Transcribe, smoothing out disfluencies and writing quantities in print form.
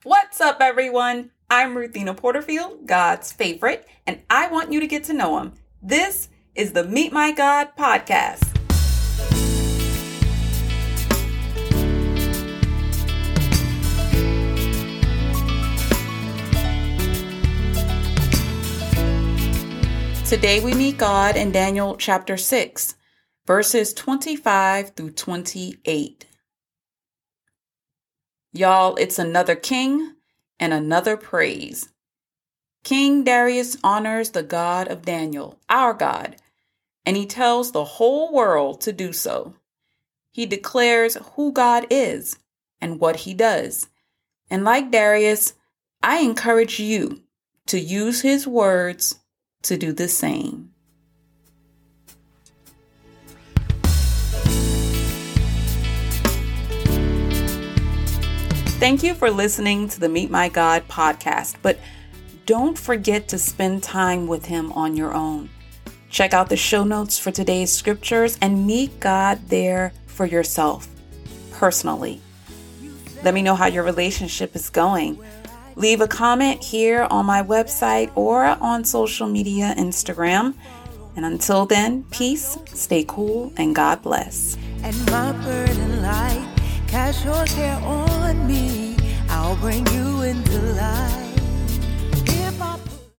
What's up, everyone? I'm Ruthina Porterfield, God's favorite, and I want you to get to know him. This is the Meet My God podcast. Today we meet God in Daniel chapter 6, verses 25 through 28. Y'all, it's another king and another praise. King Darius honors the God of Daniel, our God, and he tells the whole world to do so. He declares who God is and what he does. And like Darius, I encourage you to use his words to do the same. Thank you for listening to the Meet My God podcast, but don't forget to spend time with him on your own. Check out the show notes for today's scriptures and meet God there for yourself, personally. Let me know how your relationship is going. Leave a comment here on my website or on social media, Instagram. And until then, peace, stay cool, and God bless. And my burden light, cast your care on me. I'll bring you into life.